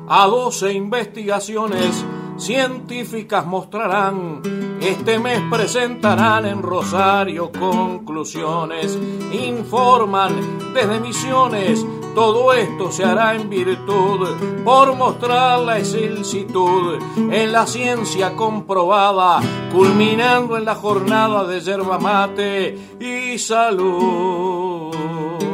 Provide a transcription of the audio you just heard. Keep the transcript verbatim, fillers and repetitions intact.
a doce investigaciones científicas mostrarán. Este mes presentarán en Rosario conclusiones, informan desde Misiones. Todo esto se hará en virtud por mostrar la excelsitud en la ciencia comprobada, culminando en la jornada de yerba mate y salud.